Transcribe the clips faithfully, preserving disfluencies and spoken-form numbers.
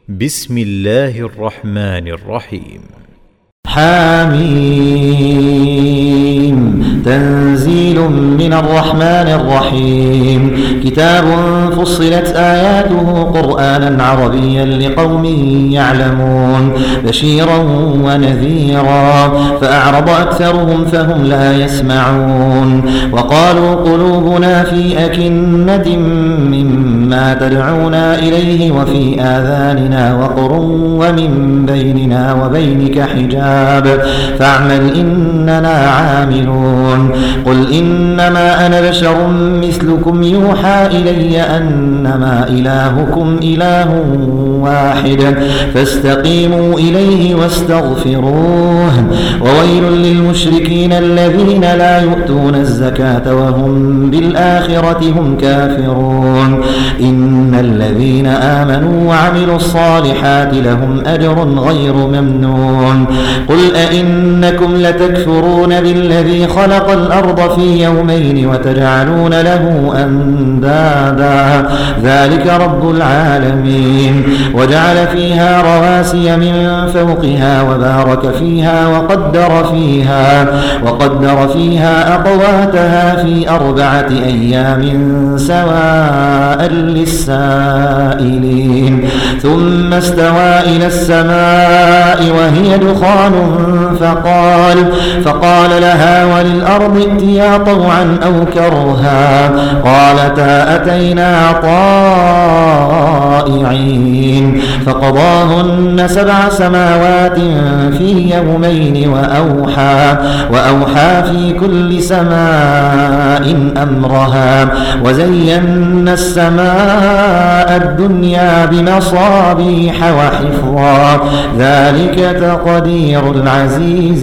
بسم الله الرحمن الرحيم. حميم تنزيل من الرحمن الرحيم. كتاب فصلت آياته قرآنا عربيا لقوم يعلمون بشيرا ونذيرا فأعرض أكثرهم فهم لا يسمعون. وقالوا قلوبنا في أكنة مما تدعونا إليه وفي آذاننا وقر ومن بيننا وبينك حجاب فاعمل إننا عاملون. قل إنما أنا بشر مثلكم يوحى إلي أنما إلهكم إله واحد فاستقيموا إليه واستغفروه. وويل للمشركين الذين لا يؤتون الزكاة وهم بالآخرة هم كافرون. إن الذين آمنوا وعملوا الصالحات لهم أجر غير ممنون. قل أئنكم لتكفرون بالذي خلق الأرض في يومين وتجعلون له أندادا ذلك رب العالمين. وجعل فيها رواسي من فوقها وبارك فيها وقدر فيها وقدر فيها أقواتها في أربعة أيام سواء للسائلين. ثم استوى إلى السماء وهي دخان فقال فقال لها وللأرض ائتيا طوعا أو كرها قالتا أتينا طائعين. فقضاهن سبع سماوات في يومين وأوحى وأوحى في كل سماء أمرها وزينا السماء الدنيا بمصابيح وحفظا ذلك تقدير العزيز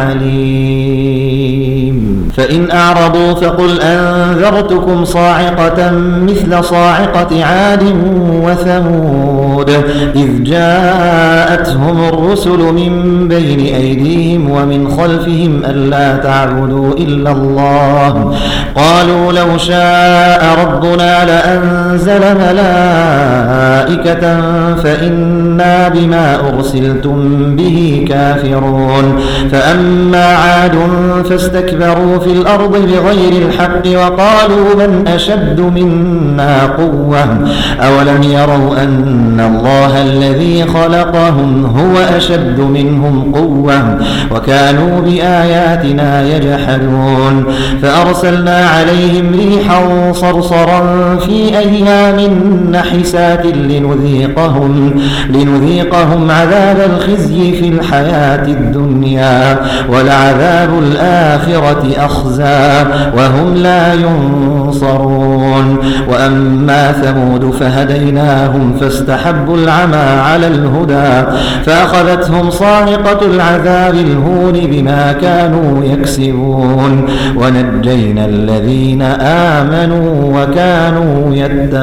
العليم. فإن أعرضوا فقل أنذرتكم صاعقة مثل صاعقة عاد وثمود إذ جاءتهم الرسل من بين أيديهم ومن خلفهم ألا تعبدوا إلا الله قالوا لو شاء ربنا لأنزل ملائكة فإنا بما أرسلتم به كافرون. فأما عاد فاستكبروا في الأرض بغير الحق وقالوا من أشد منا قوة أولم يروا أن الله الذي خلقهم هو أشد منهم قوة وكانوا بآياتنا يجحدون. فأرسلنا عليهم ريحا صرصرا في أيام نحسات لنذيقهم لنذيقهم عذاب الخزي في الحياة الدنيا ولعذاب الآخرة أخزى وهم لا ينصرون. وأما ثمود فهديناهم فاستحبوا العمى على الهدى فأخذتهم صاعقة العذاب الهون بما كانوا يكسبون ونجينا الذين آمنوا وكانوا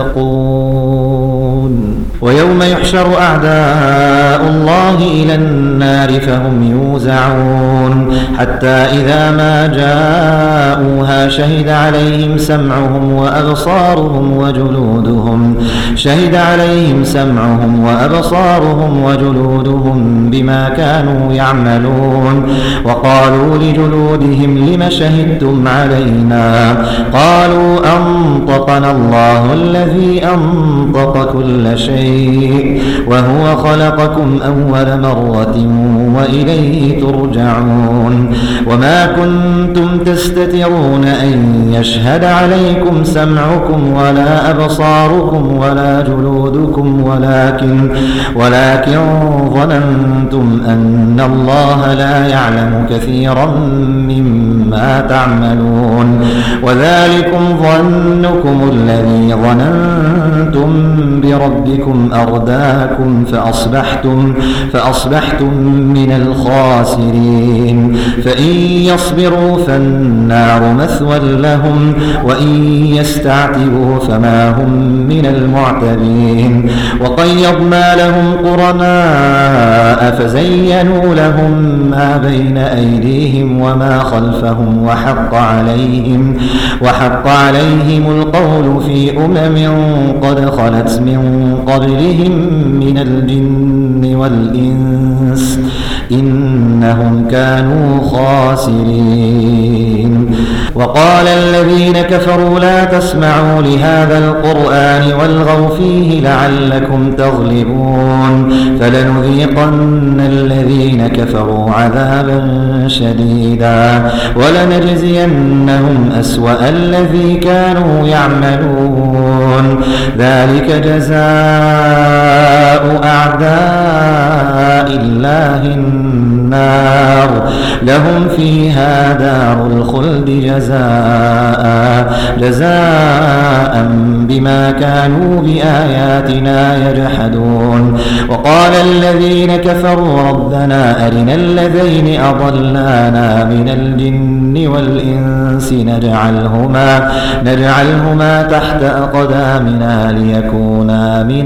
يتقون. ويوم يحشر أعداء الله إلى النار فهم يوزعون حتى إذا ما جاءوها شهد عليهم سمعهم وأبصارهم وجلودهم شهد عليهم سمعهم وأبصارهم وجلودهم بما كانوا يعملون. وقالوا لجلودهم لم شهدتم علينا قالوا أنطقنا الله الذي أنطق كل شيء وهو خلقكم أول مرة وإليه ترجعون. وما كنتم تستترون أن يشهد عليكم سمعكم ولا أبصاركم ولا جلودكم ولكن ولكن ظننتم أن الله لا يعلم كثيرا مما تعملون. وذلكم ظنكم الذي ظننتم بربكم أرداكم فأصبحتم فأصبحتم من الخاسرين. فإن يصبروا فالنار مثوى لهم وإن يستعتبوا فما هم من المعتبين. وقيضنا لهم قرناء فزينوا لهم ما بين أيديهم وما خلفهم لهم وحق عليهم وحق عليهم القول في أمم قد خلت من قبلهم من الجن والإنس إنهم كانوا خاسرين. وقال الذين كفروا لا تسمعوا لهذا القرآن والغوا فيه لعلكم تغلبون فلنذيقن الذين كفروا عذابا شديدا ولنجزينهم أسوأ الذي كانوا يعملون ذلك جزاء أعداء الله النار لهم فيها دار الخلد جزاء جزاء بما كانوا بآياتنا يجحدون. وقال الذين كفروا ربنا أرنا الذين أضلانا من الجن والإنس نجعلهما نجعلهما تحت أقدامنا ليكونا من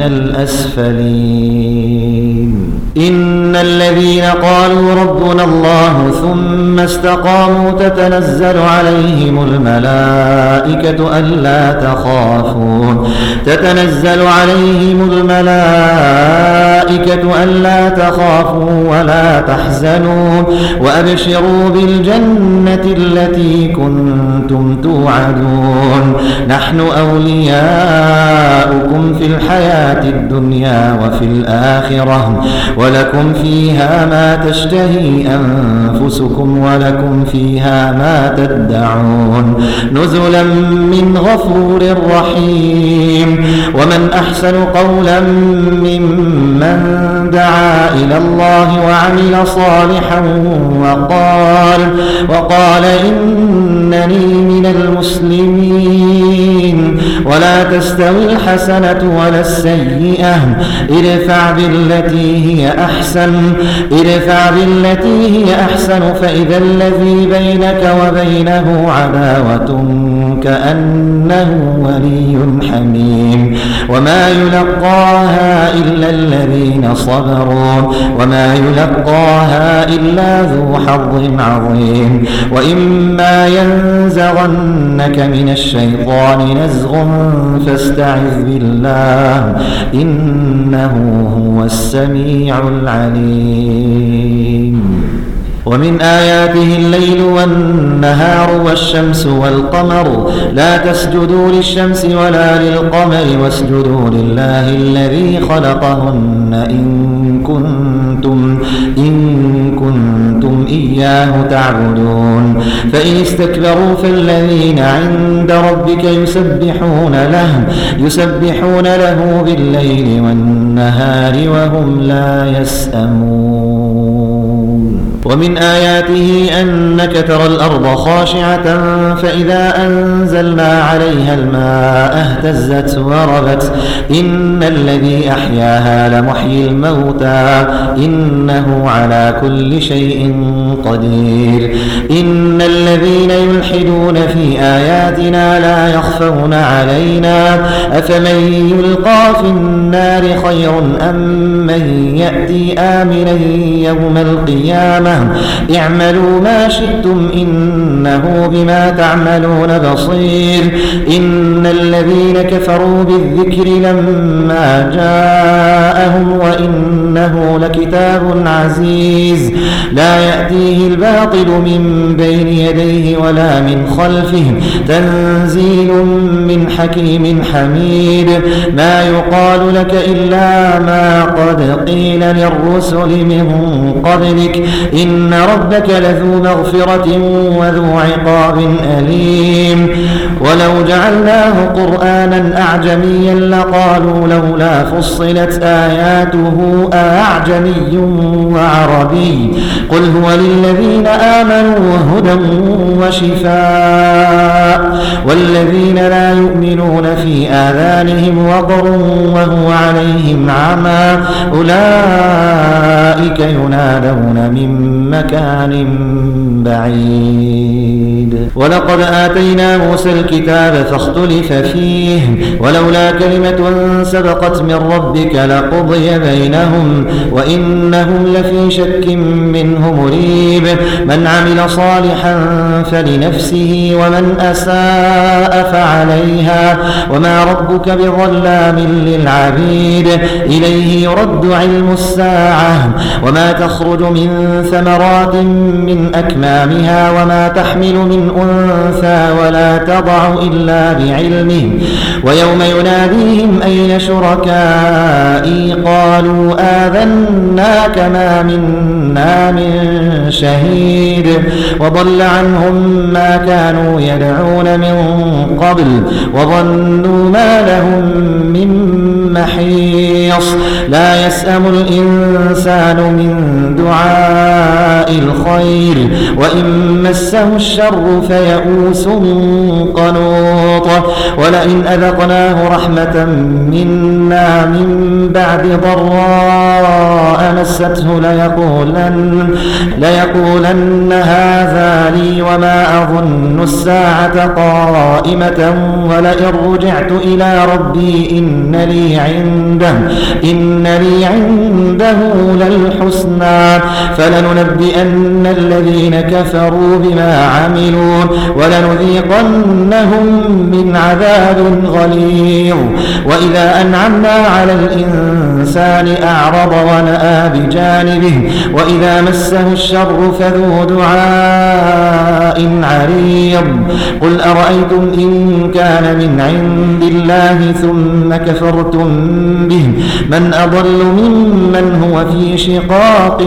الأسفلين. إن الذين قالوا ربنا الله ثم استقاموا تتنزل عليهم الملائكة ألا تخافوا تتنزل عليهم الملائكة ألا تخافوا ولا تحزنوا وأبشروا بالجنة التي كنتم توعدون نحن أولياؤكم في الحياة الدنيا وفي الآخرة ولكم فيها ما تشتهي أنفسكم ولكم فيها ما تدعون نزلا من غفور رحيم. ومن أحسن قولا ممن دعا إلى الله وعمل صالحا وقال وقال إنني من المسلمين. ولا تستوي الحسنة ولا السيئة ادفع بالتي هي أحسن ادفع بالتي هي أحسن فإذا الذي بينك وبينه عداوة كأنه ولي حميم. وما يلقاها إلا الذين صبروا وما يلقاها إلا ذو حظ عظيم. وإما ينزغنك من الشيطان نزغ فاستعذ بالله إنه هو السميع العليم. ومن آياته الليل والنهار والشمس والقمر لا تسجدوا للشمس ولا للقمر واسجدوا لله الذي خلقهن إن كنتم إن كنتم إياه تعبدون. فإن استكبروا فالذين عند ربك يسبحون له يسبحون له بالليل والنهار وهم لا يسأمون. ومن آياته أنك ترى الأرض خاشعة فإذا أنزلنا عليها الماء اهتزت وربت إن الذي أحياها لمحيي الموتى إنه على كل شيء قدير. إن الذين يلحدون في آياتنا لا يخفون علينا أفمن يلقى في النار خير أم من يأتي آمنا يوم القيامة اعملوا ما شئتم إنه بما تعملون بصير. إن الذين كفروا بالذكر لما جاءهم وإنه لكتاب عزيز لا يأتيه الباطل من بين يديه ولا من خلفه تنزيل من حكيم حميد. ما يقال لك إلا ما قد قيل للرسل من قبلك إن ربك لذو مغفرة وذو عقاب أليم. ولو جعلناه قرآنا أعجميا لقالوا لولا فصلت آياته أعجمي وعربي قل هو للذين آمنوا هدى وشفاء والذين لا يؤمنون في آذانهم وقر وهو عليهم عمى أولئك ينادون من مكان بعيد. ولقد آتينا موسى الكتاب فاختلف فيه ولولا كلمة سبقت من ربك لقضي بينهم وإنهم لفي شك منه مريب. من عمل صالحا فلنفسه ومن أساء فعليها وما ربك بظلام للعبيد. إليه يرد علم الساعة وما تخرج من ثمرات من أكمامها وما تحمل من أنثى ولا تضع إلا بعلمه. ويوم يناديهم أين شركائي قالوا آذناك ما منا من شهيد وضل عنهم ما كانوا يدعون من قبل وظنوا ما لهم من محيص. لا يسأم الإنسان من دعاء الخير وإن مسه الشر فيئوس قنوط. ولئن أذقناه رحمة منا من بعد ضراء مسته ليقولن, ليقولن هذا لي وما أظن الساعة قائمة ولئن رجعت إلى ربي إن لي عنده, إن لي عنده للحسنى فلننبئن الذين كفروا بما عملوا ولنذيقنهم من عذاب غليظ. وإذا أنعمنا على الإنسان أعرض ونأى بجانبه وإذا مسه الشر فذو دعاء عريض. قل أرأيتم إن كان من عند الله ثم كفرتم به من أضل ممن هو في شقاق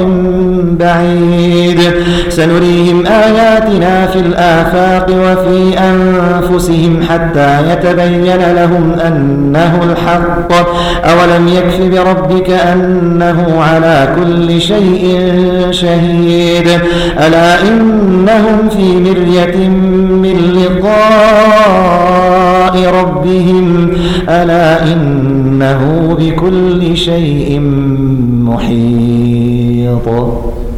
بعيد. سنريهم آياتنا في الآفاق وفي أنفسهم حتى يتبين لهم أنه الحق. أولم يكف بربك أنه على كل شيء شهيد. ألا إنهم في مرية من لقاء ربهم ألا إنه بكل شيء محيط.